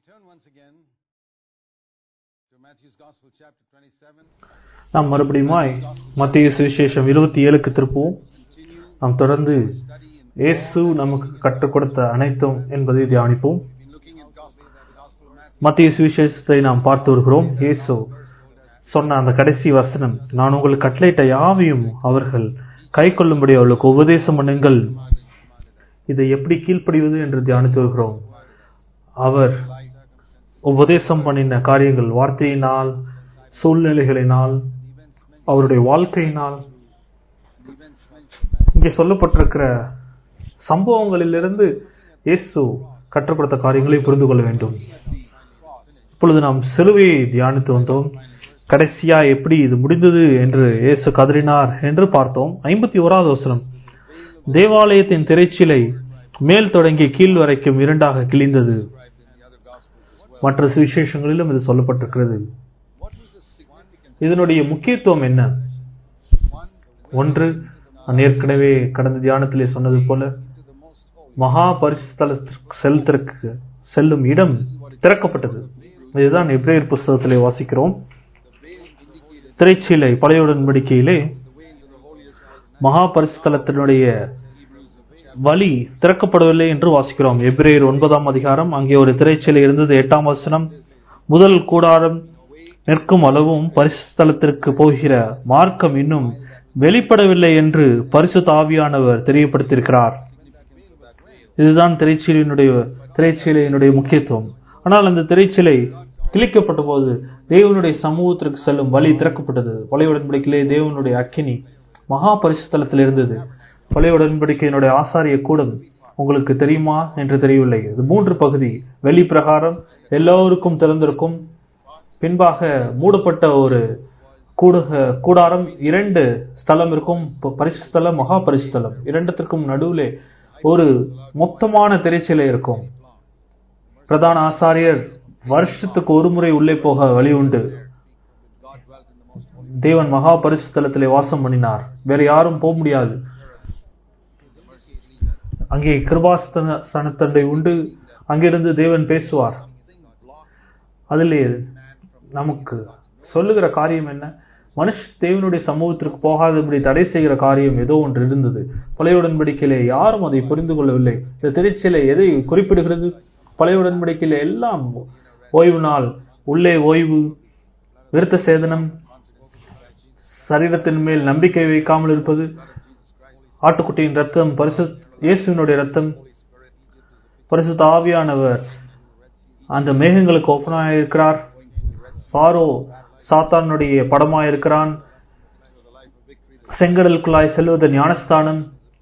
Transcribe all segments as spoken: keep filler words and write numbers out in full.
turn once again to Matthew's Gospel chapter twenty-seven. நாம் மறுபடியுமாய் மத்தேயு சுவிசேஷம் இருபத்தி ஏழுக்கு திருப்புவோம். நாம் தொடர்ந்து இயேசு நமக்கு கற்றுக் கொடுத்த அனைத்தும் என்பதை தியானிப்போம். மத்தேயு சுவிசேஷத்தை நாம் பார்த்து வருகிறோம். இயேசு சொன்ன அந்த கடைசி வசனம், நான் உங்களுக்கு கட்டளையிட்ட யாவையும் அவர்கள் கை கொள்ளும்படி அவர்களுக்கு உபதேசம் பண்ணுங்கள். இதை எப்படி கீழ்ப்படிவது என்று தியானித்து வருகிறோம். அவர் உபதேசம் பண்ணின காரியங்கள் வார்த்தையினால், சூழ்நிலைகளினால், அவருடைய வாழ்க்கையினால், இங்கே சொல்லப்பட்டிருக்கிற சம்பவங்களிலிருந்து இயேசு கற்றுக் கொடுத்த காரியங்களை புரிந்து கொள்ள வேண்டும். இப்பொழுது நாம் சிலுவையை தியானித்து வந்தோம். கடைசியா எப்படி இது முடிந்தது என்று இயேசு கதறினார் என்று பார்த்தோம். ஐம்பத்தி ஓராவது வசனம், தேவாலயத்தின் திரைச்சீலை மேல் தொடங்கி கீழ் வரைக்கும் இரண்டாக கிழிந்தது. மற்ற சுவிசேஷங்களிலும் இது சொல்லப்பட்டிருக்கிறது. இதனுடைய முக்கியத்துவம் என்ன? ஒன்று, நான் ஏற்கனவே கடந்த தியானத்திலே சொன்னது போல, மகா பரிசுத்தலத்திற்கு செல்வதற்கு செல்லும் இடம் திறக்கப்பட்டது. இதுதான் எபிரேயர் புஸ்தகத்திலே வாசிக்கிறோம். திரைச்சீலை பழைய உடன்படிக்கையிலே மகா பரிசுத்தலத்தினுடைய வழி திறக்கப்படவில்லை என்று வாசிக்கிறோம். எபிரேயர் ஒன்பதாம் அதிகாரம், அங்கே ஒரு திரைச்சீலை இருந்தது. எட்டாம் வசனம், முதல் கூடாரம் நிற்கும் அளவும் பரிசுத்தலத்திற்கு போகிற மார்க்கம் இன்னும் வெளிப்படவில்லை என்று பரிசுத்த ஆவியானவர் தெரியப்படுத்தியிருக்கிறார். இதுதான் திரைச்சீலையினுடைய திரைச்சீலையினுடைய முக்கியத்துவம். ஆனால் அந்த திரைச்சீலை கிழிக்கப்பட்ட போது தேவனுடைய சமூகத்திற்கு செல்லும் வழி திறக்கப்பட்டது. பழைய உடன்படிக்கையிலே தேவனுடைய அக்கினி மகா பரிசுத்தலத்தில் இருந்தது. பழைய உடன்படிக்கையினுடைய ஆசாரிய கூடம் உங்களுக்கு தெரியுமா என்று தெரியவில்லை. இது மூன்று பகுதி. வெளி பிரகாரம் எல்லோருக்கும் திறந்திருக்கும். பின்பாக மூடப்பட்ட ஒரு கூடாரம், இரண்டு ஸ்தலம் இருக்கும், பரிசுத்தலம், மகா பரிசுத்தலம். இரண்டுத்திற்கும் நடுவிலே ஒரு மொத்தமான திரைச்சீலை இருக்கும். பிரதான ஆசாரியர் வருஷத்துக்கு ஒரு முறை உள்ளே போக வழி உண்டு. தேவன் மகா பரிசுத்தலத்திலே வாசம் பண்ணினார். வேற யாரும் போக முடியாது. அங்கே கிருபாசனத்தண்டை உண்டு. அங்கிருந்து தேவன் பேசுவார். அதிலே நமக்கு சொல்லுகிற காரியம் என்ன? மனுஷ தேவனுடைய சமூகத்திற்கு போகாதபடி தடை செய்கிற காரியம் ஏதோ ஒன்று இருந்தது. பழைய உடன்படிக்கையிலே யாரும் அதை புரிந்து கொள்ளவில்லை. இந்த திரைச்சீலை எதை குறிப்பிடுகிறது? பழைய உடன்படிக்கையிலே எல்லாம் ஓய்வு நாள், உள்ளே ஓய்வு, விருத்த சேதனம், சரீரத்தின் மேல் நம்பிக்கை வைக்காமல் இருப்பது, ஆட்டுக்குட்டியின் ரத்தம், பரிசு இயேசுவினுடைய ரத்தம், பரிசுத்த ஆவியானவர் அந்த மேகங்களுக்கு ஒப்பனாக இருக்கிறார். பாரோ சாத்தானுடைய படமாய் இருக்கிறான். செங்கடலுக்குள்ளாய் செல்வது ஞானஸ்தானம்.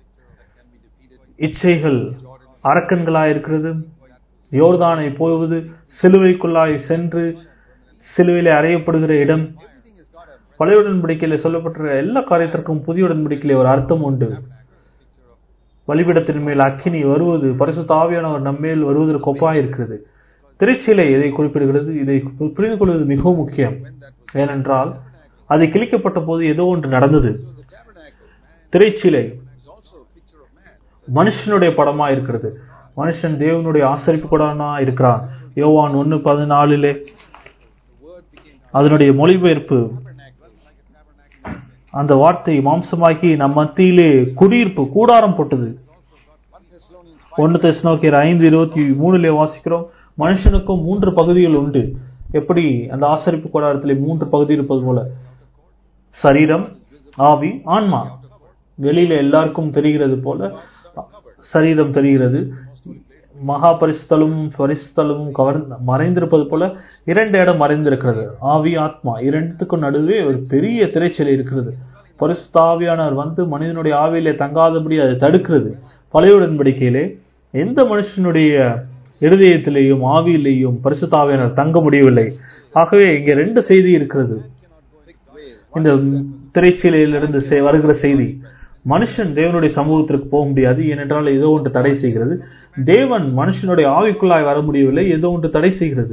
இச்சைகள் அரக்கன்களாய் இருக்கிறது. யோர்தானை போவது, சிலுவைக்குள்ளாய் சென்று சிலுவையிலே அறையப்படுகிற இடம். பழைய உடன்படிக்கையிலே சொல்லப்பட்ட எல்லா காரியத்திற்கும் புதிய உடன்படிக்கையிலே ஒரு அர்த்தம் உண்டு. பலிபீடத்தின் மேல் அக்கினி வருவது பரிசுத்த ஆவியானவர் நம்மேல் வருவதற்கு ஒப்பாய் இருக்கிறது. திரைச்சீலை எதை குறிப்பிடுகிறது? இதை புரிந்து கொள்வது மிகவும் முக்கியம். ஏனென்றால் அது கிழிக்கப்பட்ட போது ஏதோ ஒன்று நடந்தது. திரைச்சீலை மனுஷனுடைய படமா இருக்கிறது. மனுஷன் தேவனுடைய ஆசரிப்பு கூடனா இருக்கிறான். யோவான் ஒன்னு பதினாலிலே அதனுடைய மொழிபெயர்ப்பு, அந்த வார்த்தை மாம்சமாக்கி நம் மத்தியிலே குடியிருப்பு கூடாரம் போட்டது. ஒன்னு தெசலோனிக்கேயர் ஐந்து இருபத்தி மூணுல வாசிக்கிறோம், மனுஷனுக்கும் மூன்று பகுதிகள் உண்டு. எப்படி அந்த ஆசரிப்பு கூடாரத்திலே மூன்று பகுதி இருப்பது போல, சரீரம், ஆவி, ஆன்மா. வெளியில எல்லாருக்கும் தெரிகிறது போல சரீரம் தெரிகிறது. மகா பரிசுத்தலமும் பரிசுத்தலமும் கவர்ந்து மறைந்திருப்பது போல இரண்டு இடம் மறைந்திருக்கிறது. ஆவி, ஆத்மா, இரண்டுக்கும் நடுவே ஒரு பெரிய திரைச்சீலை இருக்கிறது. பரிசுத்த ஆவியானவர் வந்து மனிதனுடைய ஆவியிலே தங்காதபடி அதை தடுக்கிறது. பழைய உடன்படிக்கையிலே எந்த மனுஷனுடைய இருதயத்திலேயும் ஆவியிலேயும் பரிசுத்த ஆவியானவர் தங்க முடியவில்லை. ஆகவே இங்கே ரெண்டு செய்தி இருக்கிறது. இந்த திரைச்சீலையிலிருந்து வருகிற செய்தி, மனுஷன் தேவனுடைய சமூகத்திற்கு போக முடியாது, ஏனென்றால் ஏதோ ஒன்று தடை செய்கிறது. தேவன் மனுஷனுடைய ஆவிக்குள்ளாய் வர முடியவில்லை, ஏதோ ஒன்று தடை செய்கிறது.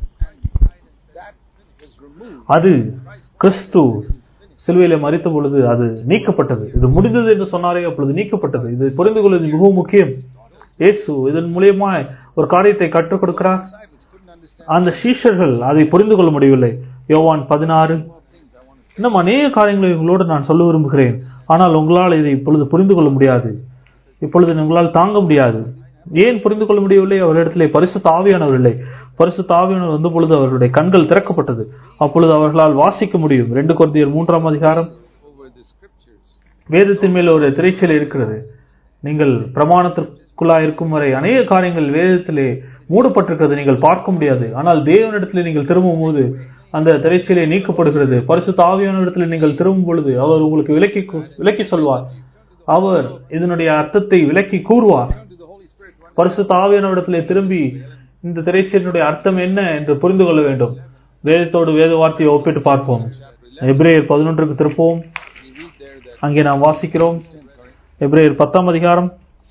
அது கிறிஸ்து சிலுவையிலே மரித்த பொழுது அது நீக்கப்பட்டது. இது முடிந்தது என்று சொன்னாரே, அப்பொழுது நீக்கப்பட்டது. இது புரிந்து கொள்வது மிகவும் முக்கியம். இயேசு இதன் மூலியமா ஒரு காரியத்தை கற்றுக் கொடுக்கிறார். அந்த சீஷர்கள் அதை புரிந்து கொள்ள முடியவில்லை. யோவான் பதினாறு, இன்னும் அநேக காரியங்களை உங்களோடு நான் சொல்ல விரும்புகிறேன், ஆனால் உங்களால் இதை இப்பொழுது புரிந்து கொள்ள முடியாது, இப்பொழுது உங்களால் தாங்க முடியாது. ஏன் புரிந்து கொள்ள முடியவில்லை? அவர்களிடத்திலே பரிசுத்த ஆவியானவர் இல்லை. பரிசுத்த ஆவியானவர் வந்த பொழுது அவர்களுடைய கண்கள் திறக்கப்பட்டது. அப்பொழுது அவர்களால் வாசிக்க முடியும். ரெண்டு கொரிந்தியர் மூன்றாம் அதிகாரம். வேதத்தின் மேல் ஒரு திரைச்சல் இருக்கிறது. நீங்கள் பிரமாணத்திற்குள்ளாய் இருக்கும் வரை அநேக காரியங்கள் வேதத்திலே மூடப்பட்டிருக்கிறது, நீங்கள் பார்க்க முடியாது. ஆனால் தேவனிடத்திலே நீங்கள் திரும்பும் போது அந்த திரைச்சலை நீக்கப்படுகிறது. பரிசுத்த ஆவியானவரிடத்தில் நீங்கள் திரும்பும் பொழுது அவர் உங்களுக்கு விளக்கி விளக்கி சொல்வார். அவர் இதனுடைய அர்த்தத்தை விளக்கி கூறுவார். பரிசுத்த ஆவியானவரிடத்திலே திரும்பி இந்த திரைச்சலினுடைய அர்த்தம் என்ன என்று புரிந்து கொள்ள வேண்டும். வேதத்தோடு வேத வார்த்தையை ஒப்பிட்டு பார்ப்போம். எபிரேயர் பதினொன்றுக்கு திருப்போம். அங்கே நாம் வாசிக்கிறோம். எபிரேயர் பத்தாம் அதிகாரம்.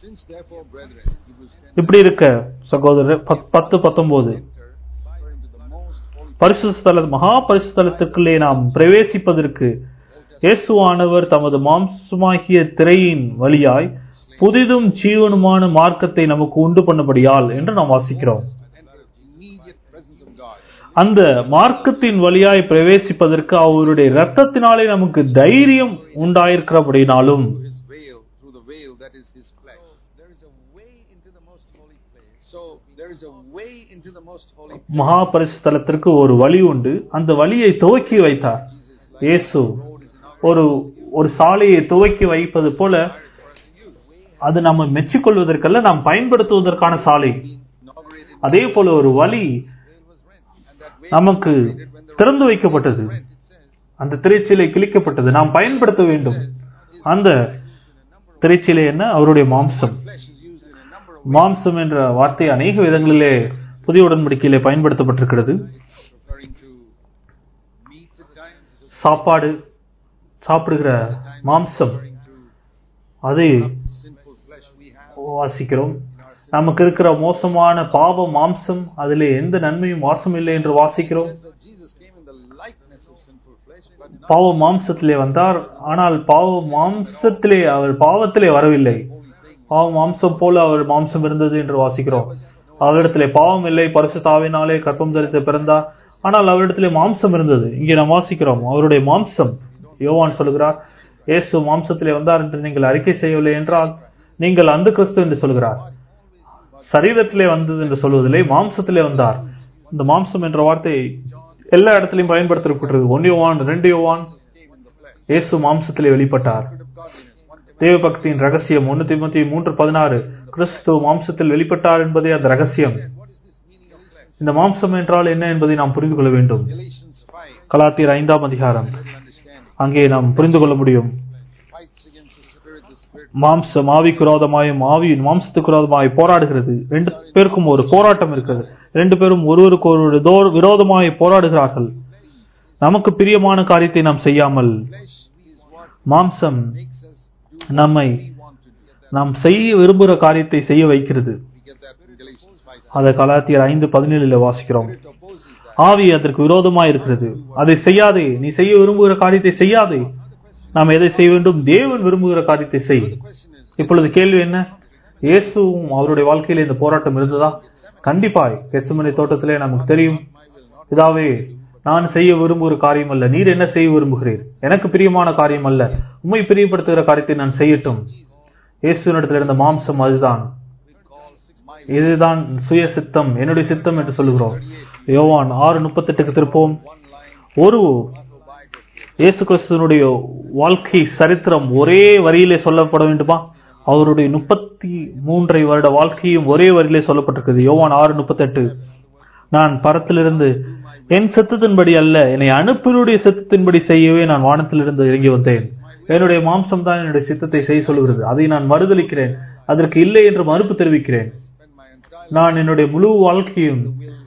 இப்படி இருக்க சகோதரர் பத்து பத்தொன்பது, பரிசுத்த ஸ்தல மகா பரிசுத்தலத்துக்குள்ளே நாம் பிரவேசிப்பதற்கு இயேசுவானவர் தமது மாம்சமாகிய திரையின் வழியாய் புதிதும் ஜீவனுமான மார்க்கத்தை நமக்கு உண்டு பண்ணபடியால் என்று நாம் வாசிக்கிறோம். அந்த மார்க்கத்தின் வழியாய் பிரவேசிப்பதற்கு அவருடைய இரத்தத்தினாலே நமக்கு தைரியம் உண்டாயிருக்கிறபடினாலும் மகா பரிசுத்தலத்திற்கு ஒரு வழி உண்டு. அந்த வழியை துவக்கி வைத்தார் இயேசு. ஒரு ஒரு சாலையை துவக்கி வைப்பது போல அது நம்ம மெச்சிக்கொள்வதற்கல்ல, நாம் பயன்படுத்துவதற்கான சாலை. அதே போல ஒரு வழி நமக்கு திறந்து வைக்கப்பட்டது. அந்த திரைச்சீலை கிழிக்கப்பட்டது, நாம் பயன்படுத்த வேண்டும். அந்த திரைச்சீலை என்ன? அவருடைய மாம்சம். மாம்சம் என்ற வார்த்தை அநேக விதங்களிலே புதிய உடன்படிக்கையிலே பயன்படுத்தப்பட்டிருக்கிறது. சாப்பாடு சாப்பிடுகிற மாம்சம், அதை வாசிக்கிறோம். நமக்கு இருக்கிற மோசமான பாவ மாம்சம், அதிலே எந்த நன்மையும் வாசம் இல்லை என்று வாசிக்கிறோம். பாவ மாம்சத்திலே வந்தார், ஆனால் பாவ மாம்சத்திலே அவர் பாவத்திலே வரவில்லை. பாவ மாம்சம் போல அவர் மாம்சம் இருந்தது என்று வாசிக்கிறோம். அவரிடத்திலே பாவம் இல்லை, பரிசுத்த ஆவியினாலே கர்ப்பம் தரித்து பிறந்தார், ஆனால் அவரிடத்திலே மாம்சம் இருந்தது. இங்கே நாம் வாசிக்கிறோம் அவருடைய மாம்சம். யோவான் சொல்கிறார், இயேசு மாம்சத்திலே வந்தார் என்று நீங்கள் அறிக்கை செய்யவில்லை என்றால் நீங்கள் அந்த கிறிஸ்து என்று சொல்கிறார். சரீரத்திலே வந்தது என்று சொல்வதில்லை, மாம்சத்திலே வந்தார். இந்த மாம்சம் என்ற வார்த்தை எல்லா இடத்திலையும் பயன்படுத்தப்பட்டது. ஒன்று யோவான், ரெண்டு யோவான், இயேசு மாம்சத்திலே வெளிப்பட்டார். தேவபக்தியின் ரகசியம் ஒன்னு தீமோத்தேயு மூன்று பதினாறு, கிறிஸ்து மாம்சத்தில் வெளிப்பட்டார் என்பதே அந்த ரகசியம். இந்த மாம்சம் என்றால் என்ன என்பதை நாம் புரிந்து கொள்ள வேண்டும். கலாத்தியர் ஐந்தாம் அதிகாரம், அங்கே நாம் புரிந்து கொள்ள முடியும். மாம்சம் ஆவிக்கு விரோதமாயும் ஆவியின் மாம்சத்துக்கு விரோதமாய் போராடுகிறது. ரெண்டு பேருக்கும் ஒரு போராட்டம் இருக்கிறது. ரெண்டு பேரும் ஒருவருக்கு ஒரு விரோதமாய் போராடுகிறார்கள். நமக்கு பிரியமான காரியத்தை நாம் செய்யாமல் மாம்சம் நம்மை நாம் செய்ய விரும்புகிற காரியத்தை செய்ய வைக்கிறது. அதை கலாத்தியர் ஐந்து பதினேழுல வாசிக்கிறோம். ஆவி அதற்கு விரோதமாய் இருக்கிறது. அதை செய்யாதே, நீ செய்ய விரும்புகிற காரியத்தை செய்யாதே. நாம் எதை செய்ய வேண்டும்? தேவன் விரும்புகிற காரியத்தை செய். இப்பொழுது கேள்வி என்ன? இயேசுவும் அவருடைய வாழ்க்கையில இந்த போராட்டம் இருந்ததா? கண்டிப்பாய். கெத்செமனே தோட்டத்திலே நமக்கு தெரியும், இதாவே நான் செய்ய விரும்புகிற காரியம் அல்ல, நீர் என்ன செய்ய விரும்புகிறீர்? எனக்கு பிரியமான காரியம் அல்ல, உம்மை பிரியப்படுத்துகிற காரியத்தை நான் செய்யட்டும். இயேசுவினிடத்தில் இருந்த மாம்சம் அதுதான். இதுதான் சுய சித்தம், என்னுடைய சித்தம் என்று சொல்லுகிறோம். யோவான் ஆறு முப்பத்தி எட்டுக்கு திருப்போம். ஒரு இயேசு கிறிஸ்துவனுடைய வாழ்க்கை சரித்திரம் ஒரே வரியிலே சொல்லப்பட வேண்டுமா? அவருடைய முப்பத்தி மூன்றை வருட வாழ்க்கையும் ஒரே வரியிலே சொல்லப்பட்டிருக்கிறது. யோவான் ஆறு முப்பத்தி எட்டு, நான் பரத்திலிருந்து என் சித்தத்தின்படி அல்ல, என்னை அனுப்பினுடைய சித்தத்தின்படி செய்யவே நான் வானத்திலிருந்து இறங்கி வந்தேன். என்னுடைய மாம்சம் தான் என்னுடைய சித்தத்தை செய்ய சொல்கிறது. அதை நான் மறுதளிக்கிறேன், அதற்கு இல்லை என்று மறுப்பு தெரிவிக்கிறேன். நான் என்னுடைய முழு வாழ்க்கையும்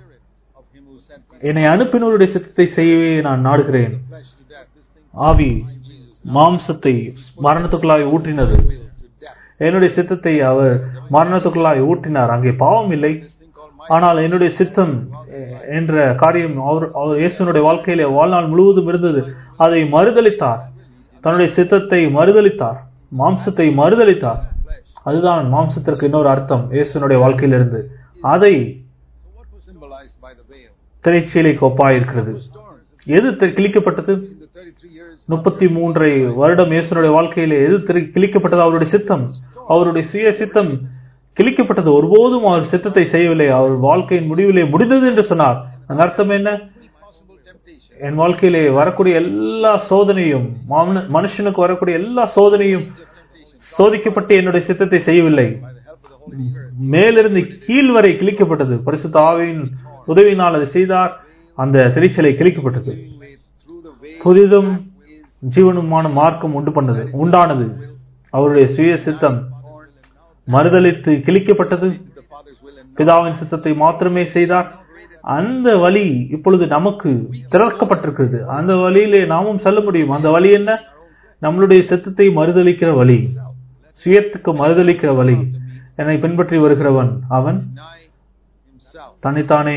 என்னை அனுப்பினருடைய சித்தத்தை செய்யவே நான் நாடுகிறேன். ஆவி மாம்சத்தை மரணத்துக்குள்ளாய் ஊற்றினது, என்னுடைய சித்தத்தை அவர் மரணத்துக்குள்ளாய் ஊற்றினார். அங்கே பாவம் இல்லை, ஆனால் என்னுடைய சித்தம் என்ற காரியம் அவர் அவர் இயேசுனுடைய வாழ்க்கையிலே வாழ்நாள் முழுவதும் இருந்தது. அதை மறுதளித்தார், தன்னுடைய சித்தத்தை மறுதளித்தார், மாம்சத்தை மறுதளித்தார். அதுதான் மாம்சத்திற்கு இன்னொரு அர்த்தம் இயேசுனுடைய வாழ்க்கையிலிருந்து. அதை the veil. திரைச்சீலைக்கு ஒப்பாயிருக்கிறது. Was torn. எது தி- கிழிக்கப்பட்டது? In the thirty-three years, முப்பத்தி மூன்றை வருடம் இயேசுனுடைய வாழ்க்கையிலே எது திரை- கிழிக்கப்பட்டது? அவருடைய சித்தம், அவருடைய சுய சித்தம் கிழிக்கப்பட்டது. ஒருபோதும் அவர் சித்தத்தை செய்யவில்லை. அவர் வாழ்க்கையின் முடிவிலே முடிந்தது என்று சொன்னார். அதன் அர்த்தம் என்ன? every possible temptation, என் வாழ்க்கையிலே வரக்கூடிய எல்லா சோதனையும், மன- மனுஷனுக்கு வரக்கூடிய எல்லா சோதனையும் சோதிக்கப்பட்டு என்னுடைய சித்தத்தை செய்யவில்லை. by the help of the Holy Spirit, மேலிருந்து கீழ் வரை கிழிக்கப்பட்டது. பரிசுத்த ஆவியின் உதவியினால் அதை செய்தார். அந்த திரைச்சலை கிழிக்கப்பட்டது. through the veil, புதிதும் ஜீவனுமான மார்க்கம் உண்டு பண்ணது உண்டானது. அவருடைய சுய சித்தம் torn, மறுதலித்து கிழிக்கப்பட்டது. the Father's will, and பிதாவின் சித்தத்தை மாத்திரமே செய்தார். அந்த வழி இப்பொழுது நமக்கு திறக்கப்பட்டிருக்கிறது. அந்த வழியிலே நாமும் செல்ல முடியும். அந்த வழி என்ன? நம்மளுடைய சித்தத்தை மறுதலிக்கிற வழி, சுயத்துக்கு மறுதலிக்கிற வழி. என்னை பின்பற்றி வருகிறவன் அவன் deny himself. தன்னைத்தானே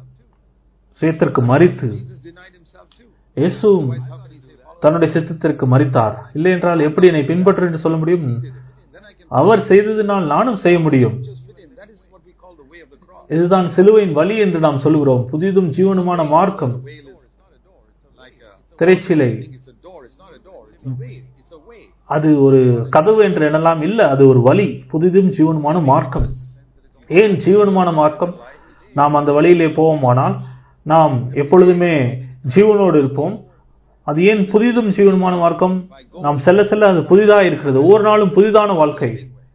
சுயத்திற்கு மறித்து, Jesus denied himself too. இயேசுவும் How can he say follow? தன்னுடைய சித்தத்திற்கு மறித்தார். இல்லை என்றால் எப்படி என்னை பின்பற்று என்று சொல்ல முடியும்? Then I can அவர் செய்ததினால் நானும் செய்ய முடியும். just fit in. That is what we call the way of the cross. இதுதான் சிலுவையின் வழி என்று நாம் சொல்கிறோம். புதிதும் ஜீவனுமான மார்க்கம். The veil is not a door. It's like a திரைச்சிலை I think it's a door. It's not a door. It's a way. It's a way. அது ஒரு கதவு என்று எண்ணலாம். இல்ல, அது ஒரு வழி. புதிதும் ஜீவனுமான மார்க்கம். ஏன் ஜீவனுமான மார்க்கம்? நாம் அந்த வழியிலே போவோமானால் நாம் எப்பொழுதுமே ஜீவனோடு இருப்போம். அது ஏன் புதிதும் ஜீவனுமான மார்க்கம்? நாம் செல்ல செல்ல அது புதிதாக இருக்கிறது. ஒவ்வொரு நாளும் புதிதான வாழ்க்கை.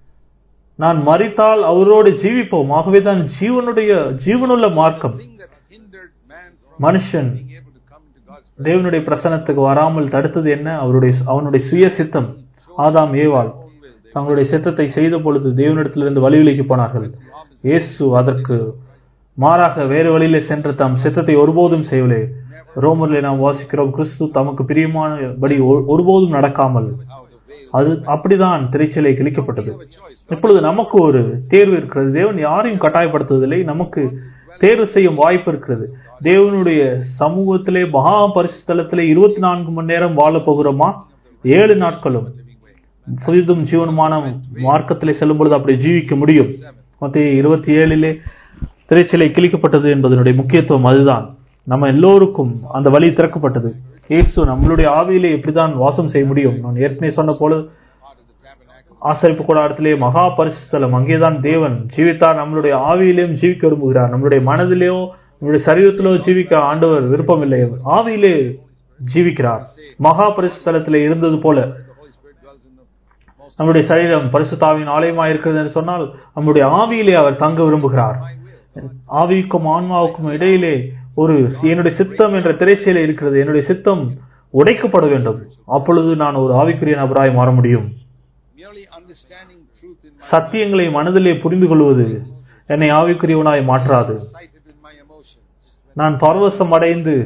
நான் மரித்தால் அவரோடு ஜீவிப்போம். ஆகவே தான் ஜீவனுடைய ஜீவனுள்ள மார்க்கம். Thing that hindered man from மனுஷன் being able to come into God's presence. தேவனுடைய பிரசன்னத்துக்கு வராமல் தடுத்தது என்ன? அவருடைய அவனுடைய சுய சித்தம். ஆதாம் ஏவாள் தங்களுடைய சித்தத்தை செய்த பொழுது தேவனிடத்திலிருந்து வழி விலகி போனார்கள். இயேசு அதற்கு மாறாக வேறு வழியிலே சென்று தம் சித்தத்தை ஒருபோதும் செய்யவில்லை. ரோமரிலே நாம் வாசிக்கிறோம், கிறிஸ்து தமக்கு பிரியமானபடி ஒ- ஒருபோதும் நடக்காமல். How the veil. அது அப்படிதான் திரைச்சிலை கிழிக்கப்பட்டது. We have a choice. இப்பொழுது நமக்கு ஒரு தேர்வு இருக்கிறது. தேவன் யாரையும் கட்டாயப்படுத்துவதில்லை. நமக்கு தேர்வு செய்யும் வாய்ப்பு இருக்கிறது. தேவனுடைய சமூகத்திலே மகா பரிசுத்தலத்திலே இருபத்தி நான்கு மணி நேரம் வாழ போகிறோமா? ஏழு நாட்களும் புதிதும் ஜீவனுமான மார்க்கத்திலே செல்லும் பொழுது அப்படி ஜீவிக்க முடியும். மத்திய இருபத்தி ஏழிலே திரைச்சிலை கிழிக்கப்பட்டது என்பதனுடைய முக்கியத்துவம் அதுதான். நம்ம எல்லோருக்கும் அந்த வழி திறக்கப்பட்டது. இயேசு நம்மளுடைய ஆவியிலே எப்படிதான் வாசம் செய்ய முடியும்? நான் ஏற்கனவே சொன்ன போல Part of the tabernacle. ஆசரிப்பு கூடாரத்திலே மகா பரிசுத்தலம், அங்கேதான் தேவன் ஜீவித்தார். நம்மளுடைய ஆவியிலேயும் ஜீவிக்க விரும்புகிறார். நம்மளுடைய மனதிலேயோ நம்முடைய சரீரத்திலோ ஜீவிக்க ஆண்டவர் விருப்பமில்லை. ஆவியிலே ஜீவிக்கிறார். மகா பரிசுத்தலத்திலே இருந்தது போல The Holy Spirit dwells in the most நம்முடைய சரீரம் பரிசுத்தாவின் ஆலயமாக இருக்கிறது என்று சொன்னால் நம்முடைய ஆவியிலே அவர் தங்க விரும்புகிறார். ஆவிக்கும் ஆன்மாவுக்கும் இடையிலே ஒரு என்னுடைய சித்தம் என்ற திரைச்சீலை இருக்கிறது. என்னுடைய சித்தம் உடைக்கப்பட வேண்டும். அப்பொழுது நான் ஒரு ஆவிக்குரிய நபராய் மாற முடியும். merely understanding truth in my சத்தியங்களை மனதிலே புரிந்து கொள்வது என்னை ஆவிக்குரியவனாய் மாற்றாது. excited in my emotions. நான் பரவசம் அடைந்து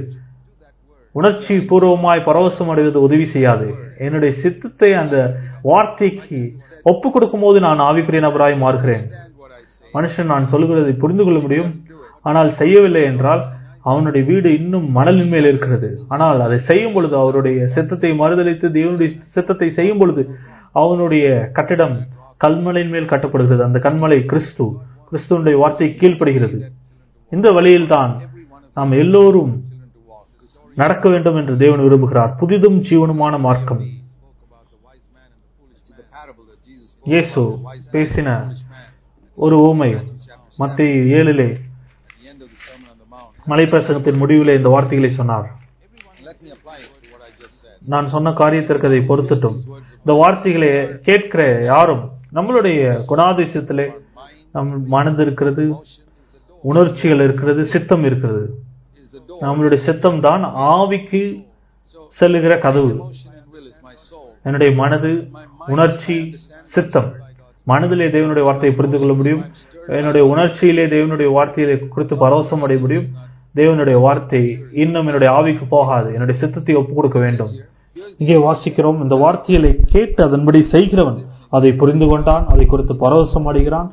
உணர்ச்சி பூர்வமாய் பரவசம் அடைவது உதவி செய்யாது. என்னுடைய சித்தத்தை அந்த வார்த்தைக்கு ஒப்பு கொடுக்கும் போது நான் ஆவிக்குரிய நபராய் மாறுகிறேன். Understand what I say. மனுஷன் நான் சொல்கிறதை புரிந்து கொள்ள முடியும், ஆனால் செய்யவில்லை என்றால் அவனுடைய வீடு இன்னும் மணலின் மேல் இருக்கிறது. ஆனால் அதை செய்யும் பொழுது, அவருடைய சித்தத்தை மறுதலித்து தேவனுடைய சித்தத்தை செய்யும் பொழுது அவனுடைய கட்டிடம் கல்மலையின் மேல் கட்டப்படுகிறது. அந்த கண்மலை கிறிஸ்து. கிறிஸ்துவனுடைய வார்த்தை கீழ்ப்படுகிறது. இந்த வழியில்தான் நாம் எல்லோரும் Children to walk. This story நடக்க வேண்டும் என்று தேவன் விரும்புகிறார். புதிதும் ஜீவனுமான மார்க்கம். spoke about the wise man and the foolish man. The parable that Jesus spoke இயேசு about the wise man பேசின and the foolish man. ஒரு ஊமை மத்தேயு ஏழிலே At the end of the Sermon on the Mount. மலைப்பிரசங்கத்தின் முடிவிலே இந்த வார்த்தைகளை சொன்னார். Let me apply it to what I just said. நான் சொன்ன காரியத்திற்கு அதை பொறுத்துட்டும். இந்த வார்த்தைகளை கேட்கிற யாரும் நம்மளுடைய குணாதிசயத்திலே நம் மனது இருக்கிறது, உணர்ச்சிகள் இருக்கிறது, சித்தம் இருக்கிறது. Is the door. நம்மளுடைய சித்தம் தான் ஆவிக்கு செல்லுகிற கதவு. Emotion and will is my soul. என்னுடைய மனது, உணர்ச்சி, சித்தம். மனதிலே தேவனுடைய வார்த்தையை புரிந்து கொள்ள முடியும். என்னுடைய உணர்ச்சியிலே தேவனுடைய வார்த்தையை குறித்து பரவசம் அடைய முடியும். தேவனுடைய வார்த்தை இன்னும் என்னுடைய ஆவிக்கு போகாது. என்னுடைய சித்தத்தை ஒப்புக் கொடுக்க வேண்டும். இங்கே வாசிக்கிறோம், இந்த வார்த்தைகளை கேட்டு அதன்படி செய்கிறவன் அதை புரிந்து கொண்டான், அதை குறித்து பரவசம் அடைகிறான்,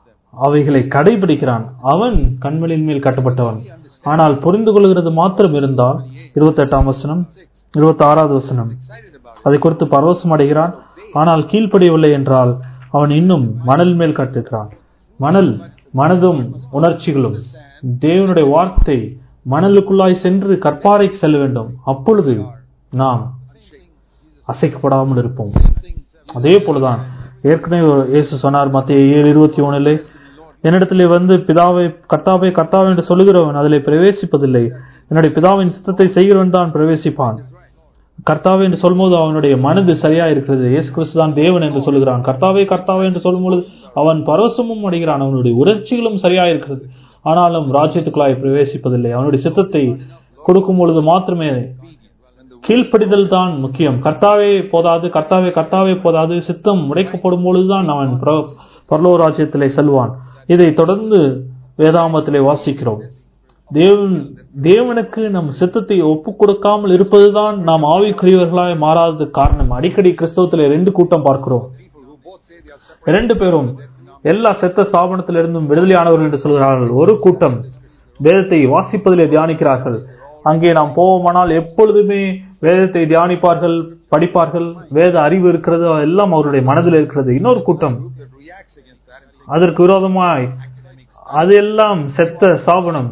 அவைகளை கடைபிடிக்கிறான், அவன் கண்மலின் மேல் கட்டப்பட்டவன். ஆனால் புரிந்து கொள்கிறது மாத்திரம் இருந்தால், இருபத்தி எட்டாம் வசனம், இருபத்தி ஆறாவது வசனம், Excited about அதை குறித்து பரவசம் அடைகிறான், ஆனால் கீழ்ப்படியவில்லை என்றால் அவன் இன்னும் மணல் மேல் கட்டுகிறான். மணல் மனதும் உணர்ச்சிகளும் sand தேவனுடைய வார்த்தை மணலுக்குள்ளாய் சென்று கற்பாறைக்கு செல்ல வேண்டும். அப்பொழுது நாம் அசைக்கப்படாமல் இருப்போம். அதே போலதான் ஏற்கனவே இயேசு சொன்னார் மத்தேயு ஏழு இருபத்தி ஒண்ணுல, என்னிடத்திலே வந்து பிதாவை கர்த்தாவே கர்த்தாவே என்று சொல்லுகிறவன் அதிலே பிரவேசிப்பதில்லை, என்னுடைய பிதாவின் சித்தத்தை செய்கிறவன் தான் பிரவேசிப்பான். கர்த்தாவே என்று சொல்லும்போது அவனுடைய மனது சரியா இருக்கிறது. இயேசு கிறிஸ்து தான் தேவன் என்று சொல்லுகிறான். கர்த்தாவே கர்த்தாவே என்று சொல்லும்போது அவன் பரவசமும் அடைகிறான், அவனுடைய உணர்ச்சிகளும் சரியா இருக்கிறது. ஆனாலும் ராஜ்யத்துக்குள்ளாய் பிரவேசிப்பதில்லை. அவனுடைய சித்தத்தை கொடுக்கும் பொழுது மாத்திரமே கீழ்ப்படிதல் தான் முக்கியம். கர்த்தாவே போதாது, கர்த்தாவே கர்த்தாவே போதாது, சித்தம் உடைக்கப்படும் பொழுதுதான் அவன் பரலோக ராஜ்யத்திலே செல்வான். இதை தொடர்ந்து வேதாமத்திலே வாசிக்கிறோம். தேவன் தேவனுக்கு நம் சித்தத்தை ஒப்பு கொடுக்காமல் இருப்பதுதான் நாம் ஆவிக்குரியவர்களாய் மாறாதது காரணம். அடிக்கடி கிறிஸ்தவத்திலே ரெண்டு கூட்டம் பார்க்கிறோம். இரண்டு பேரும் எல்லா செத்த ஸ்தாபனத்திலிருந்தும் விடுதலையானவர்கள் என்று சொல்கிறார்கள். ஒரு கூட்டம் வேதத்தை வாசிப்பதிலே தியானிக்கிறார்கள். அங்கே நாம் போவோமானால் எப்பொழுதுமே வேதத்தை தியானிப்பார்கள், படிப்பார்கள், வேத அறிவு இருக்கிறது, எல்லாம் அவருடைய மனதில் இருக்கிறது. இன்னொரு கூட்டம் அதற்கு விரோதமாய் அது எல்லாம் செத்த ஸ்தாபனம்,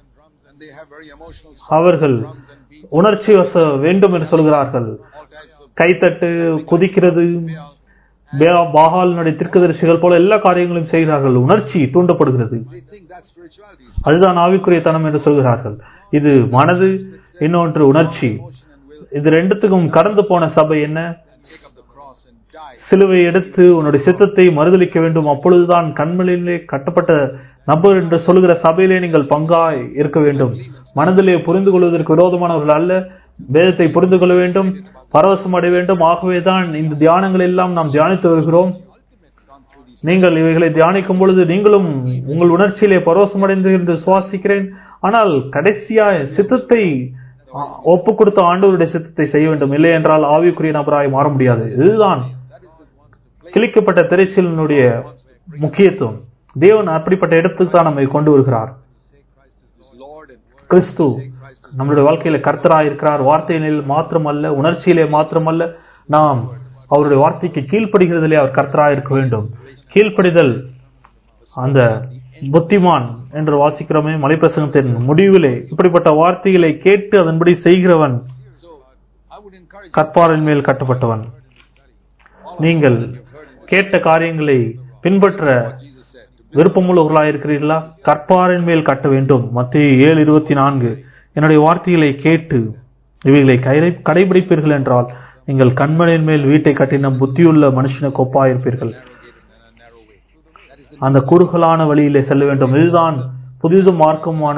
அவர்கள் உணர்ச்சி வச வேண்டும் என்று சொல்கிறார்கள். கைத்தட்டு, குதிக்கிறது, பாகாலினுடைய தீர்க்கதரிசிகள் போல எல்லா காரியங்களையும் செய்கிறார்கள். உணர்ச்சி தூண்டப்படுகிறது. அதுதான் ஆவிக்குரிய தனம் என்று சொல்கிறார்கள். இது மனது, இன்னொன்று உணர்ச்சி. இது ரெண்டுத்துக்கும் கடந்து போன சபை என்ன? சிலுவை எடுத்து உன்னுடைய சித்தத்தை மறுதலிக்க வேண்டும், அப்பொழுதுதான் கண்மலையிலே கட்டப்பட்ட நபர் என்று சொல்லுகிற சபையிலே நீங்கள் பங்காய் இருக்க வேண்டும். மனதிலே புரிந்து கொள்வதற்கு விரோதமானவர்கள் அல்ல, வேதத்தை புரிந்து கொள்ள வேண்டும், பரவசம் அடைய வேண்டும். ஆகவேதான் இந்த தியானங்கள் எல்லாம் நாம் தியானித்து வருகிறோம். நீங்கள் இவைகளை தியானிக்கும் பொழுது நீங்களும் உங்கள் உணர்ச்சியிலே பரவசம் அடைந்து என்று சுவாசிக்கிறேன். ஆனால் கடைசியா சித்தத்தை ஒப்பு கொடுத்த ஆண்டவருடைய சித்தத்தை செய்ய வேண்டும். இல்லை என்றால் ஆவிக்குரிய நபராய் மாற முடியாது. இதுதான் கிழிக்கப்பட்ட திரைச்சலினுடைய முக்கியத்துவம். தேவன் அப்படிப்பட்ட இடத்துக்கு தான் நம்மை கொண்டு வருகிறார். கிறிஸ்து நம்மளுடைய வாழ்க்கையில கர்த்தராய் இருக்கிறார். வார்த்தையினில் மாத்திரமல்ல, உணர்ச்சியிலே மாத்திரமல்ல, நாம் அவருடைய வார்த்தைக்கு கீழ்ப்படுகிறதிலே அவர் கர்த்தராய் இருக்க வேண்டும். கீழ்ப்படிதல் அந்த புத்திமான் என்று வாசிக்கிறோமே மலைப்பிரசங்கத்தின் முடிவிலே, இப்படிப்பட்ட வார்த்தைகளை கேட்டு அதன்படி செய்கிறவன் கற்பாரின் மேல் கட்டப்பட்டவன். நீங்கள் கேட்ட காரியங்களை பின்பற்ற விருப்பமுள்ளவர்களாக இருக்கிறீர்களா? கற்பாரின் மேல் கட்ட வேண்டும். மத்தேயு ஏழு இருபத்தி நான்கு, என்னுடைய வார்த்தைகளை கேட்டு இவைகளை கடைபிடிப்பீர்கள் என்றால் நீங்கள் கண்மலையின் மேல் வீட்டை கட்டின புத்தியுள்ள மனுஷனுக்கு ஒப்பாயிருப்பீர்கள். அந்த குறுகலான வழியிலே செல்ல வேண்டும். இதுதான் புதிதும் மார்க்கமான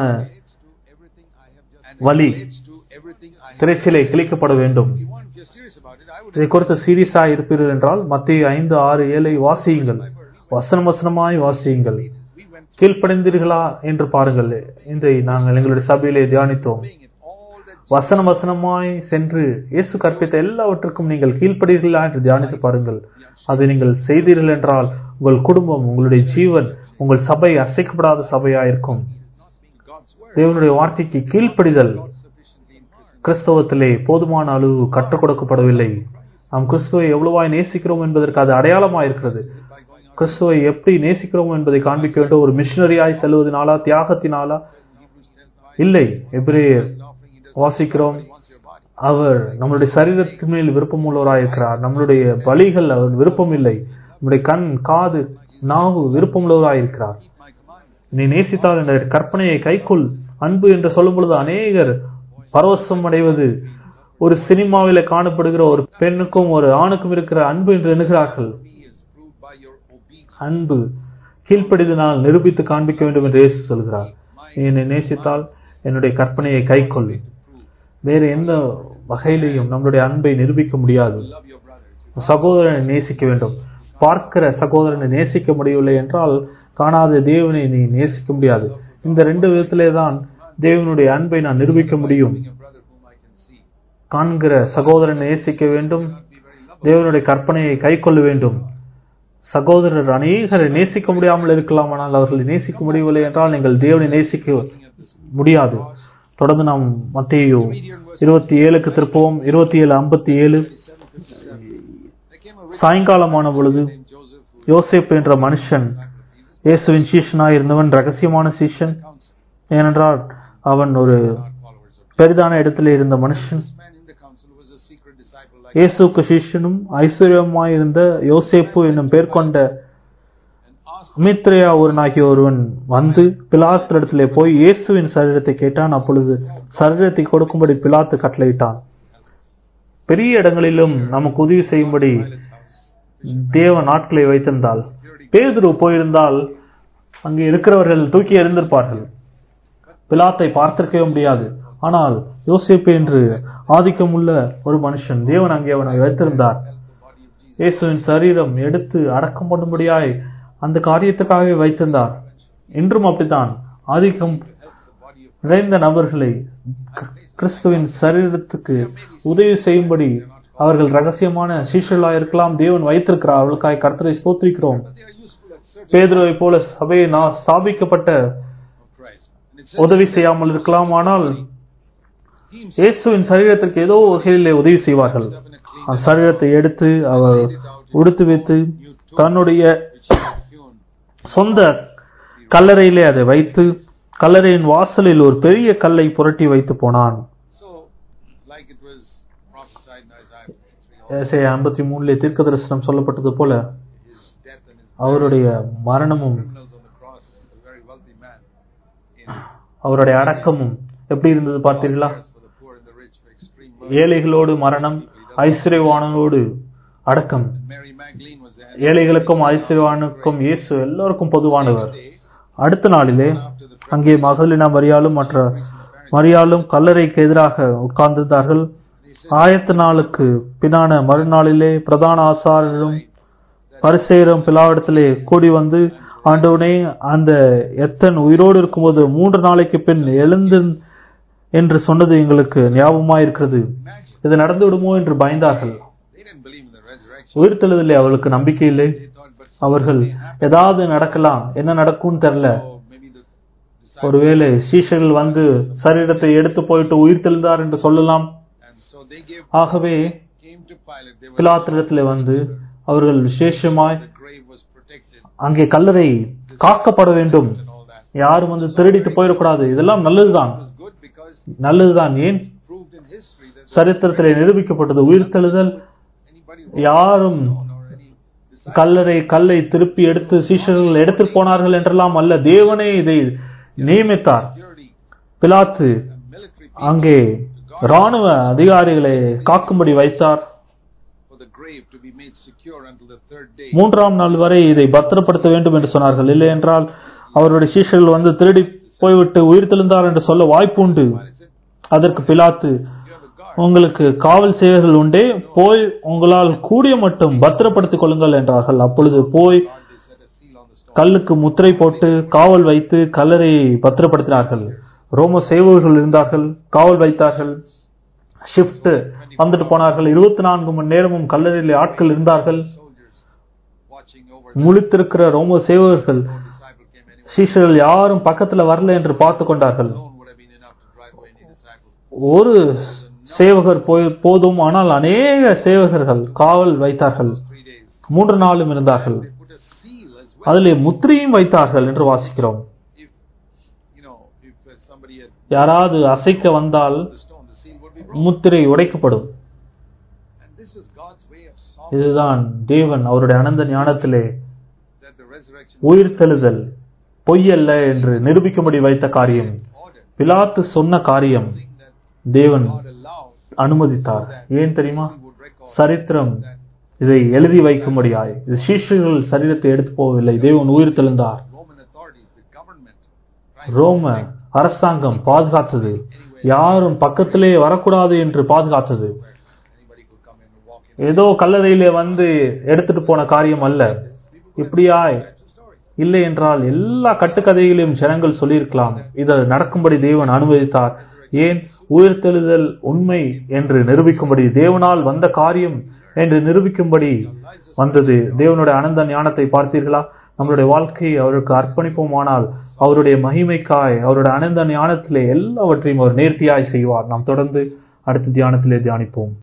வழி. திரைச்சிலை கிழிக்கப்பட வேண்டும். இதை குறித்து சீரியஸா இருப்பீர்கள் என்றால் மத்தேயு ஐந்து ஆறு ஏழை வாசியுங்கள், வசனம் வசனமாய் வாசியுங்கள். கீழ்ப்படைந்தீர்களா என்று பாருங்கள். இன்றை நாங்கள் எங்களுடைய சபையிலே தியானித்தோம். வசனம் வசனமாய் சென்று இயேசு கற்பித்த எல்லாவற்றுக்கும் நீங்கள் கீழ்ப்படுகிறீர்களா என்று தியானித்து பாருங்கள். அதை நீங்கள் செய்தீர்கள் என்றால் உங்கள் குடும்பம், உங்களுடைய ஜீவன், உங்கள் சபை அசைக்கப்படாத சபையாயிருக்கும். தேவனுடைய வார்த்தைக்கு கீழ்ப்படிதல் கிறிஸ்தவத்திலே போதுமான அளவு கற்றுக் கொடுக்கப்படவில்லை. நாம் கிறிஸ்துவை எவ்வளவாய் நேசிக்கிறோம் என்பதற்கு அது அடையாளமாக இருக்கிறது. கிறிஸ்துவை எப்படி நேசிக்கிறோம் என்பதை காண்பிக்க வேண்டும். ஒரு மிஷனரியாய் செல்வதனாலா, தியாகத்தினாலா? இல்லை. எபிரேயர் வாசிக்கிறோம், அவர் நம்மளுடைய சரீரத்தின் மேல் விருப்பம் உள்ளவராயிருக்கிறார். நம்மளுடைய பலிகள் அவர் விருப்பம் இல்லை. நம்முடைய கண், காது, நாவு விருப்பம் உள்ளவராயிருக்கிறார். நீ நேசித்தால் என்ற கற்பனையை கைக்குள். அன்பு என்று சொல்லும் பொழுது அநேகர் பரவசம் அடைவது ஒரு சினிமாவில காணப்படுகிற ஒரு பெண்ணுக்கும் ஒரு ஆணுக்கும் இருக்கிற அன்பு என்று எண்ணுகிறார்கள். அன்பு கீழ்ப்படிதனால் நிரூபித்து காண்பிக்க வேண்டும் என்று இயேசு சொல்கிறார். நீ என்னை நேசித்தால் என்னுடைய கற்பனையை கைக்கொள். வேறு எந்த வகையிலையும் நம்மளுடைய அன்பை நிரூபிக்க முடியாது. சகோதரனை நேசிக்க வேண்டும். பார்க்கிற சகோதரனை நேசிக்க முடியவில்லை என்றால் காணாத தேவனை நீ நேசிக்க முடியாது. இந்த ரெண்டு விதத்திலே தான் தேவனுடைய அன்பை நான் நிரூபிக்க முடியும். காண்கிற சகோதரனை நேசிக்க வேண்டும், தேவனுடைய கற்பனையை கை கொள்ள வேண்டும். சகோதரர் அநேகரை நேசிக்க முடியாமல் இருக்கலாம், ஆனால் அவர்களை நேசிக்க முடியவில்லை என்றால் நீங்கள் தேவனை நேசிக்க முடியாது. தொடர்ந்து நாம் மத்தேயு இருபத்தி ஏழுக்கு திருப்பவும். இருபத்தி ஏழு ஐம்பத்தி ஏழு சாயங்காலமான பொழுது யோசேப்பு என்ற மனுஷன், இயேசுவின் சீஷனாய் இருந்தவன், ரகசியமான சீஷன், ஏனென்றால் அவன் ஒரு பெரிதான இடத்திலே இருந்த மனுஷன். இயேசுக்கு சிஷ்யனும் ஐஸ்வர்யமாயிருந்த யோசேப்பு என்னும் பேர் கொண்ட அமித்ரேயா ஒருவனாகிய ஒருவன் வந்து பிலாத்திடத்திலே போய் இயேசுவின் சரீரத்தை கேட்டான். அப்பொழுது சரீரத்தை கொடுக்கும்படி பிலாத்து கட்டளையிட்டான். பெரிய இடங்களிலும் நமக்கு உதவி செய்யும்படி தேவ நாட்களை வைத்திருந்தால், பேதுரு போயிருந்தால் அங்கே இருக்கிறவர்கள் தூக்கி எறிந்திருப்பார்கள். பிலாத்தை பார்த்திருக்கவே முடியாது. ஆனால் யோசேப்பு என்று ஆதிக்கம் உள்ள ஒரு மனுஷன், தேவன் அங்கே அவனை வைத்திருந்தார். இயேசுவின் சரீரம் எடுத்து அடக்கம் பண்ணும்படியாய் அந்த காரியத்துக்காகவே வைத்திருந்தார். இன்றும் அப்படித்தான் ஆதிக்கம் நிறைந்த நபர்களை கிறிஸ்துவின் சரீரத்துக்கு உதவி செய்யும்படி அவர்கள் ரகசியமான சீஷர்களாக இருக்கலாம், தேவன் வைத்திருக்கிறார். அவர்களுக்காக கர்த்தரை ஸ்தோத்திரிக்கிறோம். பேதுருவை போல சபையை ஸ்தாபிக்கப்பட்ட உதவி செய்யாமல் இருக்கலாம், ஆனால் இயேசுவின் சரீரத்திற்கு ஏதோ வகையிலே உதவி செய்வார்கள். அந்த சரீரத்தை எடுத்து அவர் உடுத்து வைத்து தன்னுடைய சொந்த கல்லறையிலே அதை வைத்து கல்லறையின் வாசலில் ஒரு பெரிய கல்லை புரட்டி வைத்து போனான். ஐம்பத்தி மூணுல தீர்க்க தரிசனம் சொல்லப்பட்டது போல அவருடைய மரணமும் அவருடைய அடக்கமும் எப்படி இருந்தது பார்த்தீர்களா? ஏழைகளோடு மரணம், ஐஸ்வர்யவானோடு அடக்கம். ஏழைகளுக்கும் ஐஸ்வர்யவானுக்கும் இயேசு எல்லோருக்கும் பொதுவானவர். அடுத்த நாளிலே அங்கே மகதலினா மரியாளும் மற்ற மரியாளும் கல்லறைக்கு எதிராக உட்கார்ந்திருந்தார்கள். ஆயத்த நாளுக்கு பின்னான மறுநாளிலே பிரதான ஆசாரியரும் பரிசேயரும் பிலாவிடத்திலே கூடி வந்து, ஆண்டவனே, அந்த எத்தன் உயிரோடு இருக்கும்போது மூன்று நாளைக்கு பின் எழுந்து என்று சொன்னது எங்களுக்கு ஞாபகமாயிருக்கிறது. இது நடந்து விடுமோ என்று பயந்தார்கள். உயிர்த்தெழுதலே அவர்களுக்கு நம்பிக்கை இல்லை. அவர்கள் ஏதாவது நடக்கலாம், என்ன நடக்கும் தெரியல. ஒருவேளை சீஷர்கள் வந்து சரீரத்தை எடுத்து போயிட்டு உயிர்த்தெழுந்தார் என்று சொல்லலாம். ஆகவே பிலாத்திடத்திலே வந்து அவர்கள் விசேஷமாய் அங்கே கல்லறை காக்கப்பட வேண்டும், யாரும் வந்து திருடிட்டு போயிடக்கூடாது. இதெல்லாம் நல்லதுதான், நல்லதுதான். ஏன் சரித்திரத்திலே நிரூபிக்கப்பட்டது உயிர்த்தெழுதல். யாரும் கல்லறை கல்லை திருப்பி எடுத்து சீஷர்கள் எடுத்து போனார்கள் என்றெல்லாம் அல்ல, தேவனே இதை நியமித்தார். பிலாத்து அங்கே ராணுவ அதிகாரிகளை காக்கும்படி வைத்தார். மூன்றாம் நாள் வரை இதை பத்திரப்படுத்த வேண்டும் என்று சொன்னார்கள். இல்லை என்றால் அவருடைய சீஷர்கள் வந்து திருடி போய்விட்டு உயிர்த்தெழுந்தார் என்று சொல்ல வாய்ப்பு உண்டு. அதற்கு பிலாத்து, உங்களுக்கு காவல் சேவர்கள் உண்டே, போய் உங்களால் கூடிய மட்டும் பத்திரப்படுத்திக் கொள்ளுங்கள் என்றார்கள். அப்பொழுது போய் கல்லுக்கு முத்திரை போட்டு காவல் வைத்து கல்லறையை பத்திரப்படுத்தினார்கள். ரோம சேவகர்கள் இருந்தார்கள், காவல் வைத்தார்கள். ஷிப்ட் வந்துட்டு போனார்கள். இருபத்தி நான்கு மணி நேரமும் கல்லறையிலே ஆட்கள் இருந்தார்கள். முழித்திருக்கிற ரோம சேவகர்கள் சீஷர்கள் யாரும் பக்கத்துல வரல என்று பார்த்து கொண்டார்கள். ஒரு சேவகர் போய் போதும், ஆனால் அநேக சேவகர்கள் காவல் வைத்தார்கள். மூன்று நாளும் இருந்தார்கள். அதிலே முத்திரையும் வைத்தார்கள் என்று வாசிக்கிறோம். யாராவது அசைக்க வந்தால் முத்திரை உடைக்கப்படும். இதுதான் தேவன் அவருடைய அனந்த ஞானத்திலே உயிர்த்தெழுதல் பொய்யல்ல என்று நிரூபிக்கும்படி வைத்த காரியம். பிலாத்து சொன்ன காரியம் தேவன் அனுமதித்தார். ஏன் தெரியுமா? சரித்திரம் இதை எழுதி வைக்கும்படியாய். இது சீஷர்கள் சரீரத்தை எடுத்து போவதில்லை, தேவன் உயிர்த்தெழுந்தார். ரோம அரசாங்கம் பாதுகாத்தது, யாரும் பக்கத்திலே வரக்கூடாது என்று பாதுகாத்தது. ஏதோ கல்லறையிலே வந்து எடுத்துட்டு போன காரியம் அல்ல. இப்படியாய் இல்லை என்றால் எல்லா கட்டுக்கதைகளையும் ஜனங்கள் சொல்லியிருக்கலாம். இதை நடக்கும்படி தேவன் அனுமதித்தார். ஏன்? உயிர்த்தெழுதல் உண்மை என்று நிரூபிக்கும்படி, தேவனால் வந்த காரியம் என்று நிரூபிக்கும்படி வந்தது. தேவனுடைய அனந்த ஞானத்தை பார்த்தீர்களா? நம்மளுடைய வாழ்க்கையை அவருக்கு அர்ப்பணிப்போமானால் அவருடைய மகிமைக்காய் அவருடைய அனந்த ஞானத்திலே எல்லாவற்றையும் அவர் நேர்த்தியாய் செய்வார். நாம் தொடர்ந்து அடுத்த தியானத்திலே தியானிப்போம்.